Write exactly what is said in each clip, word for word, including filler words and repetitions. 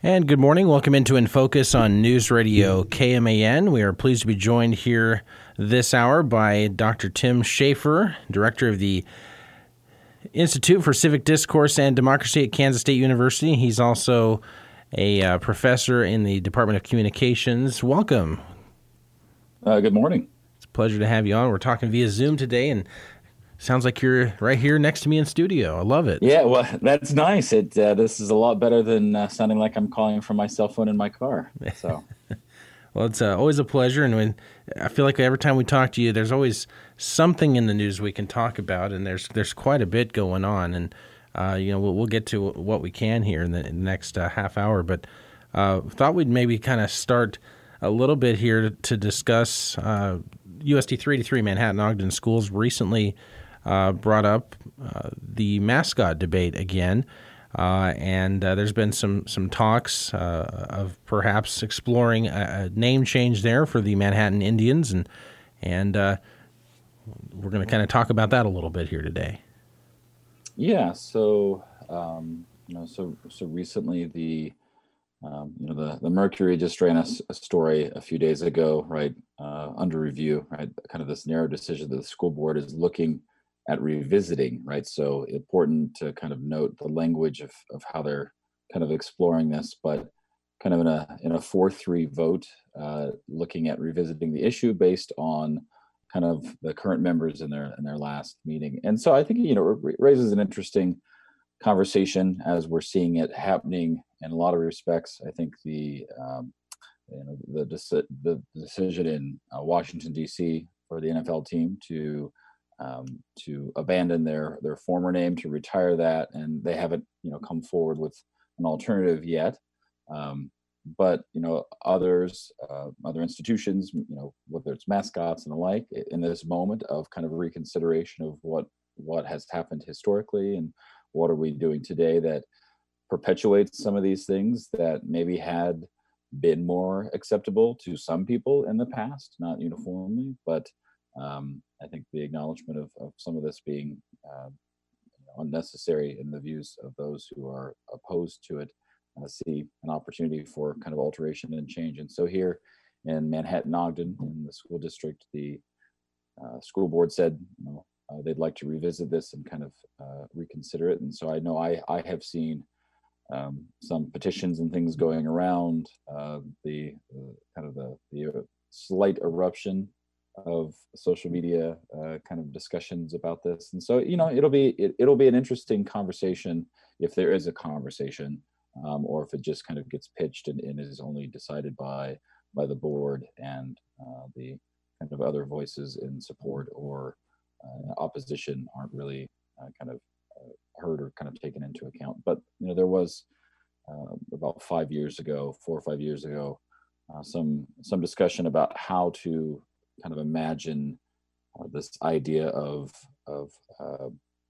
And good morning. Welcome into In Focus on News Radio K M A N. We are pleased to be joined here this hour by Doctor Tim Schaefer, Director of the Institute for Civic Discourse and Democracy at Kansas State University. He's also a uh, professor in the Department of Communications. Welcome. Uh, good morning. It's a pleasure to have you on. We're talking via Zoom today, and sounds like you're right here next to me in studio. I love it. Yeah, well, that's nice. It uh, this is a lot better than uh, sounding like I'm calling from my cell phone in my car. So, well, it's uh, always a pleasure, and when I feel like every time we talk to you, there's always something in the news we can talk about, and there's there's quite a bit going on, and uh, you know we'll, we'll get to what we can here in the, in the next uh, half hour. But uh, thought we'd maybe kind of start a little bit here to, to discuss uh, U S D three eighty-three Manhattan Ogden Schools recently Uh, brought up uh, the mascot debate again, uh, and uh, there's been some some talks uh, of perhaps exploring a, a name change there for the Manhattan Indians, and and uh, we're going to kind of talk about that a little bit here today. Yeah, so um, you know, so so recently the um, you know the the Mercury just ran a, a story a few days ago, right, uh, under review, right, kind of this narrow decision that the school board is looking at revisiting, right? So important to kind of note the language of, of how they're kind of exploring this, but kind of in a in a four three vote, uh, looking at revisiting the issue based on kind of the current members in their in their last meeting. And so I think, you know, it raises an interesting conversation as we're seeing it happening in a lot of respects. I think the um, you know the deci- the decision in uh, Washington D C for the N F L team to Um, to abandon their their former name, to retire that, and they haven't you know come forward with an alternative yet. Um, but you know others, uh, other institutions, you know whether it's mascots and the like, in this moment of kind of reconsideration of what what has happened historically and what are we doing today that perpetuates some of these things that maybe had been more acceptable to some people in the past, not uniformly, but um, I think the acknowledgement of, of some of this being uh, you know, unnecessary in the views of those who are opposed to it uh, see an opportunity for kind of alteration and change. And so here in Manhattan Ogden, in the school district, the uh, school board said you know, uh, they'd like to revisit this and kind of uh, reconsider it. And so I know I, I have seen um, some petitions and things going around, uh, the uh, kind of the, the uh, slight eruption of social media uh, kind of discussions about this. And so, you know, it'll be, it, it'll be an interesting conversation if there is a conversation, um, or if it just kind of gets pitched and, and is only decided by, by the board and uh, the kind of other voices in support or uh, opposition aren't really uh, kind of uh, heard or kind of taken into account. But, you know, there was uh, about five years ago, four or five years ago, uh, some, some discussion about how to kind of imagine uh, this idea of of uh,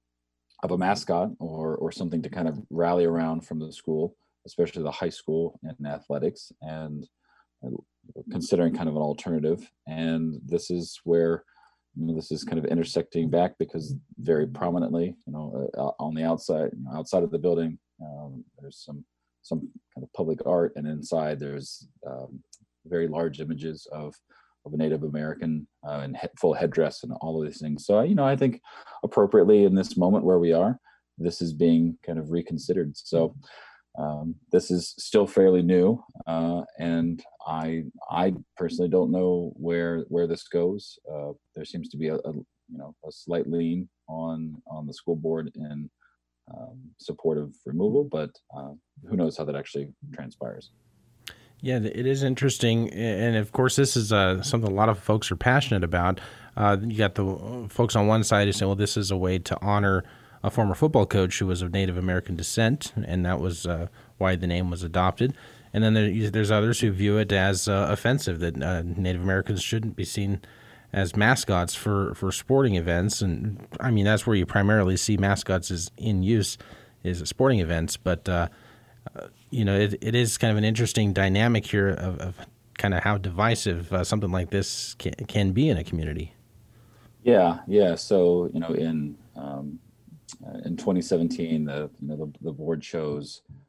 of a mascot or or something to kind of rally around from the school, especially the high school in athletics, and uh, considering kind of an alternative. And this is where you know, this is kind of intersecting back because very prominently, you know, uh, on the outside, you know, outside of the building, um, there's some some kind of public art, and inside there's um, very large images of of a Native American uh, and he- full headdress and all of these things. So, you know, I think appropriately in this moment where we are, this is being kind of reconsidered. So um, this is still fairly new, uh, and I I personally don't know where where this goes. Uh, there seems to be a, a you know a slight lean on on the school board in um, support of removal, but uh, who knows how that actually transpires. Yeah, it is interesting, and of course, this is uh, something a lot of folks are passionate about. Uh, you got the folks on one side who say, "Well, this is a way to honor a former football coach who was of Native American descent, and that was uh, why the name was adopted." And then there, there's others who view it as uh, offensive that uh, Native Americans shouldn't be seen as mascots for, for sporting events. And I mean, that's where you primarily see mascots is in use, is at sporting events, but. Uh, Uh, you know, it, it is kind of an interesting dynamic here of, of kind of how divisive uh, something like this can, can be in a community. Yeah, yeah. So, you know, in um, uh, in twenty seventeen, the you know the, the board chose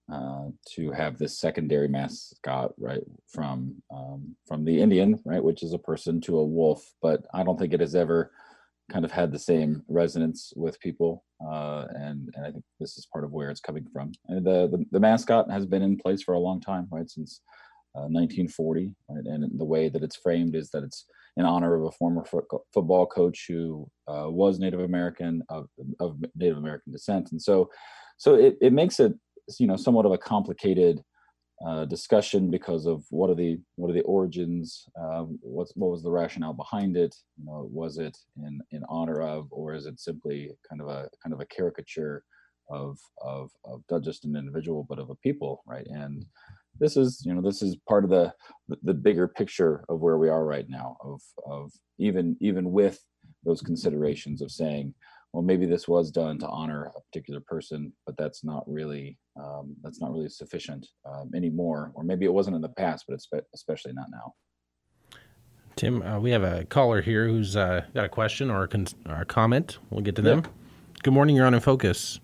uh, to have this secondary mascot, right, from um, from the Indian, right, which is a person, to a wolf. But I don't think it has ever kind of had the same resonance with people, uh, and and I think this is part of where it's coming from. And the, the the mascot has been in place for a long time, right, since uh, nineteen forty, right, and the way that it's framed is that it's in honor of a former fo- football coach who uh, was Native American, of, of Native American descent, and so so it, it makes it, you know, somewhat of a complicated uh, discussion because of what are the what are the origins, uh, what's what was the rationale behind it, you know, was it in in honor of, or is it simply kind of a kind of a caricature of of of not just an individual but of a people, right? And this is, you know, this is part of the the bigger picture of where we are right now, of of even even with those considerations of saying, well, maybe this was done to honor a particular person, but that's not really um, that's not really sufficient um, anymore, or maybe it wasn't in the past, but it's spe- especially not now. Tim, uh, we have a caller here who's uh, got a question or a, con- or a comment. We'll get to Yeah. them. Good morning. You're on In Focus.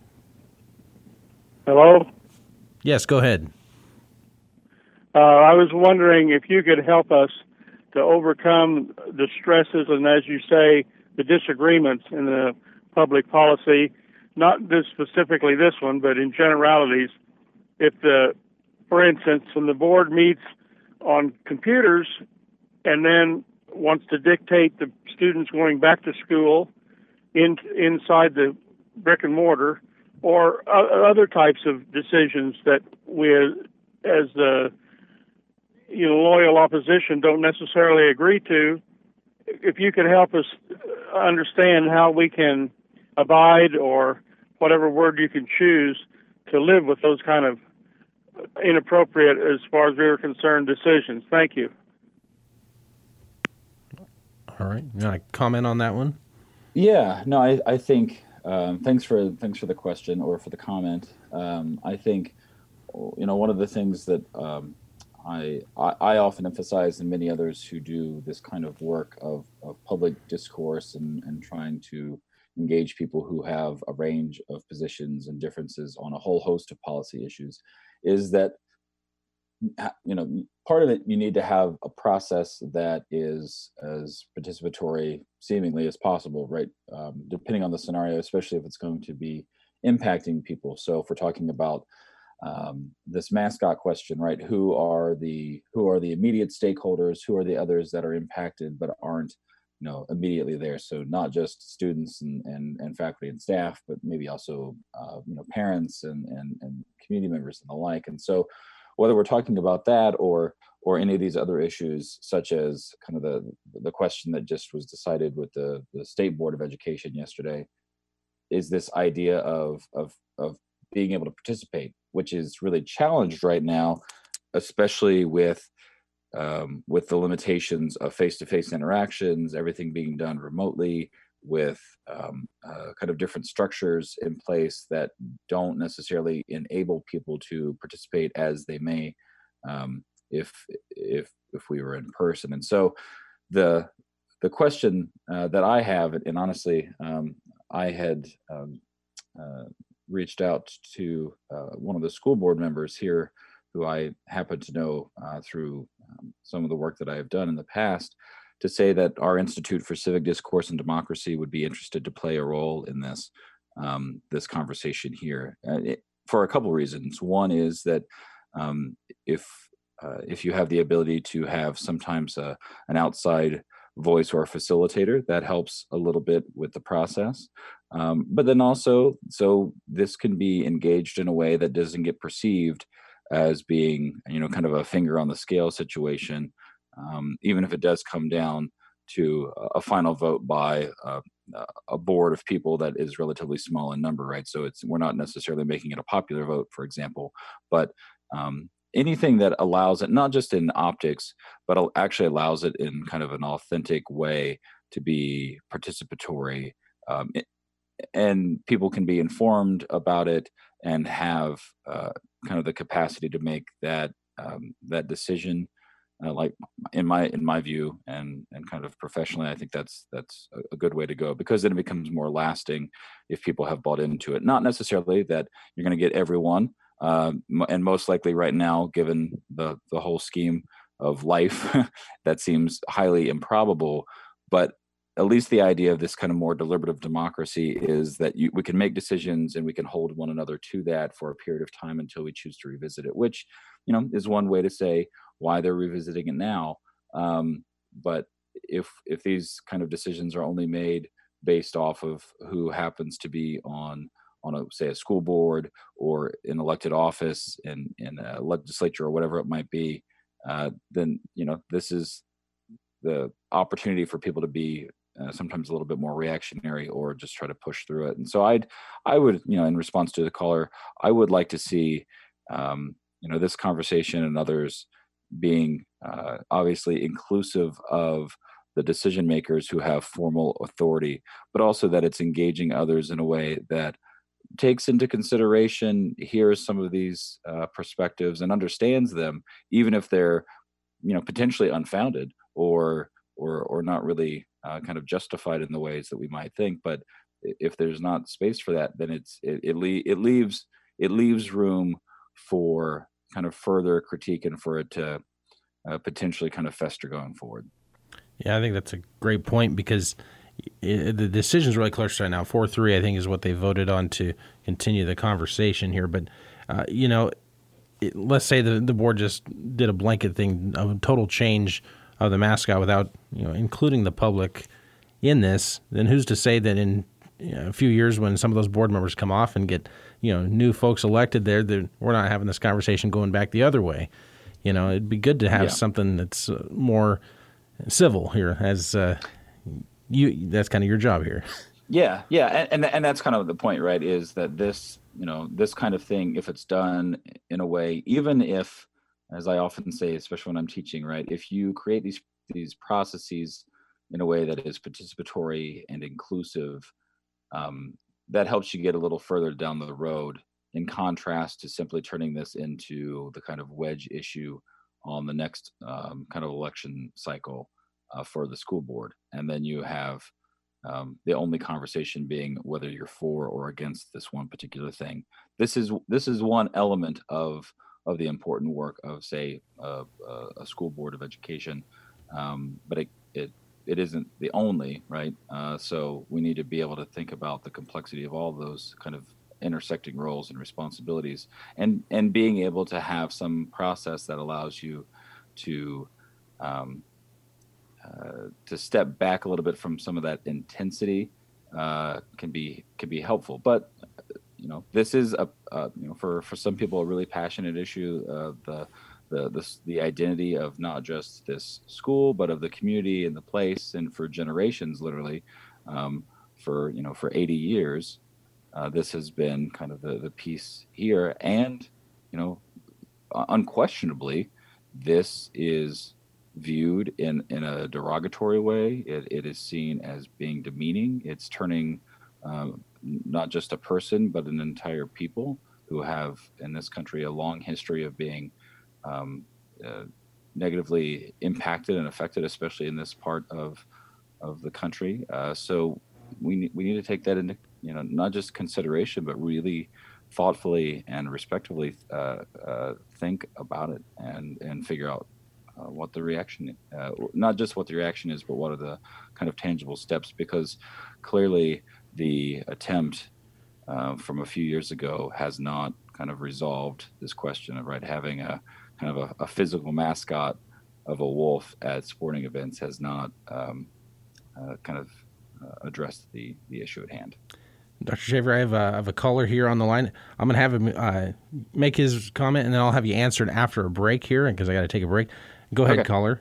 Hello? Yes, go ahead. Uh, I was wondering if you could help us to overcome the stresses and, as you say, the disagreements in the public policy, not this specifically this one, but in generalities. If the, for instance, when the board meets on computers and then wants to dictate the students going back to school in, inside the brick and mortar, or uh, other types of decisions that we, as the you know, loyal opposition, don't necessarily agree to, if you could help us understand how we can abide, or whatever word you can choose, to live with those kind of inappropriate, as far as we are concerned, decisions. Thank you. All right. You want to comment on that one? Yeah, no, I, I think, um, thanks for, thanks for the question or for the comment. Um, I think, you know, one of the things that, um, I, I often emphasize, and many others who do this kind of work of, of public discourse and, and trying to engage people who have a range of positions and differences on a whole host of policy issues, is that, you know, part of it, you need to have a process that is as participatory seemingly as possible, right? Um, depending on the scenario, especially if it's going to be impacting people. So if we're talking about um, this mascot question, right? Who are the who are the immediate stakeholders? Who are the others that are impacted but aren't, you know, immediately there? So not just students and and, and faculty and staff, but maybe also uh, you know, parents and, and and community members and the like. And so whether we're talking about that or or any of these other issues, such as kind of the the question that just was decided with the the State Board of Education yesterday, is this idea of of of being able to participate, which is really challenged right now, especially with um, with the limitations of face-to-face interactions, everything being done remotely, with um, uh, kind of different structures in place that don't necessarily enable people to participate as they may um, if if if we were in person. And so the the question uh, that I have, and honestly, um, I had um, uh, reached out to uh, one of the school board members here, who I happen to know uh, through um, some of the work that I have done in the past, to say that our Institute for Civic Discourse and Democracy would be interested to play a role in this um, this conversation here, uh, it, for a couple reasons. One is that um, if uh, if you have the ability to have sometimes a, an outside voice or a facilitator, that helps a little bit with the process. Um, but then also, so this can be engaged in a way that doesn't get perceived as being, you know, kind of a finger on the scale situation, um, even if it does come down to a final vote by uh, a board of people that is relatively small in number, right? So it's, we're not necessarily making it a popular vote, for example, but um, anything that allows it, not just in optics, but actually allows it in kind of an authentic way to be participatory, um, and people can be informed about it and have uh, kind of the capacity to make that um, that decision. Uh, like in my in my view, and and kind of professionally, I think that's that's a, a good way to go, because then it becomes more lasting if people have bought into it. Not necessarily that you're going to get everyone, uh, and most likely right now, given the the whole scheme of life, that seems highly improbable. But at least the idea of this kind of more deliberative democracy is that you, we can make decisions and we can hold one another to that for a period of time until we choose to revisit it, which, you know, is one way to say why they're revisiting it now. Um, but if if these kind of decisions are only made based off of who happens to be on on a, say, a school board or an elected office in in a legislature or whatever it might be, uh, then, you know, this is the opportunity for people to be uh, sometimes a little bit more reactionary or just try to push through it. And so I'd, I would, you know, in response to the caller, I would like to see, um, you know, this conversation and others being uh, obviously inclusive of the decision makers who have formal authority, but also that it's engaging others in a way that takes into consideration, hears some of these uh, perspectives and understands them, even if they're, you know, potentially unfounded or or or not really uh, kind of justified in the ways that we might think. But if there's not space for that, then it's it it, le- it leaves it leaves room for kind of further critique and for it to uh, potentially kind of fester going forward. Yeah, I think that's a great point because it, the decision's really close right now. four three, I think, is what they voted on to continue the conversation here. But, uh, you know, it, let's say the, the board just did a blanket thing, a total change of the mascot without, you know, including the public in this. Then who's to say that in, you know, a few years when some of those board members come off and get, you know, new folks elected there, that we're not having this conversation going back the other way. You know, it'd be good to have yeah. something that's uh, more civil here, as uh, you. That's kind of your job here. Yeah, yeah, and, and and that's kind of the point, right? Is that this, you know, this kind of thing, if it's done in a way, even if, as I often say, especially when I'm teaching, right, if you create these these processes in a way that is participatory and inclusive, um, that helps you get a little further down the road. In contrast to simply turning this into the kind of wedge issue on the next um, kind of election cycle uh, for the school board. And then you have um, the only conversation being whether you're for or against this one particular thing. This is this is one element of of the important work of, say, uh, a school board of education, um, but it, it it isn't the only, right? Uh, so we need to be able to think about the complexity of all those kind of intersecting roles and responsibilities, and and being able to have some process that allows you to um, uh, to step back a little bit from some of that intensity uh, can be can be helpful. But you know, this is a uh, you know for for some people a really passionate issue. Uh, the the the the identity of not just this school, but of the community and the place, and for generations, literally, um, for you know for eighty years. Uh, this has been kind of the, the piece here. And, you know, unquestionably, this is viewed in, in a derogatory way. It, it is seen as being demeaning. It's turning um, not just a person, but an entire people who have in this country a long history of being um, uh, negatively impacted and affected, especially in this part of of the country. Uh, so we we need to take that into, you know, not just consideration, but really thoughtfully and respectively uh, uh, think about it and, and figure out uh, what the reaction, uh, not just what the reaction is, but what are the kind of tangible steps, because clearly the attempt uh, from a few years ago has not kind of resolved this question of, right, having a kind of a, a physical mascot of a wolf at sporting events has not um, uh, kind of uh, addressed the, the issue at hand. Doctor Shaver, I have a, I have a caller here on the line. I'm going to have him uh, make his comment, and then I'll have you answered after a break here, because I got to take a break. Go ahead, okay. Caller.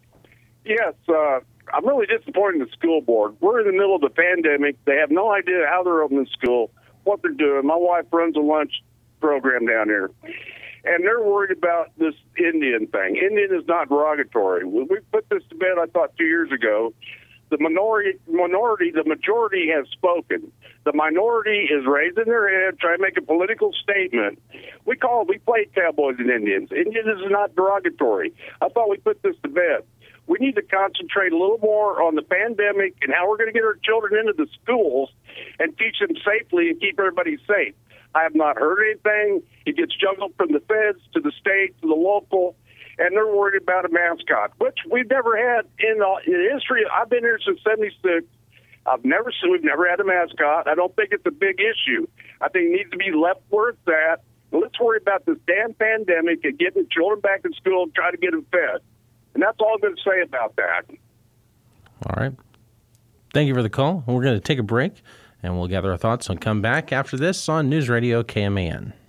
Yes, uh, I'm really disappointed in the school board. We're in the middle of the pandemic. They have no idea how they're opening school, what they're doing. My wife runs a lunch program down here, and they're worried about this Indian thing. Indian is not derogatory. When we put this to bed, I thought, two years ago, the minority, minority, the majority has spoken. The minority is raising their head, trying to make a political statement. We call, we play cowboys and Indians. Indians is not derogatory. I thought we put this to bed. We need to concentrate a little more on the pandemic and how we're going to get our children into the schools and teach them safely and keep everybody safe. I have not heard anything. It gets juggled from the feds to the state to the local, and they're worried about a mascot, which we've never had in, uh, in history. I've been here since seventy-six. I've never seen, we've never had a mascot. I don't think it's a big issue. I think it needs to be left where it's at. Let's worry about this damn pandemic and getting children back in school and try to get them fed. And that's all I'm going to say about that. All right. Thank you for the call. We're going to take a break, and we'll gather our thoughts and come back after this on News Radio K M A N.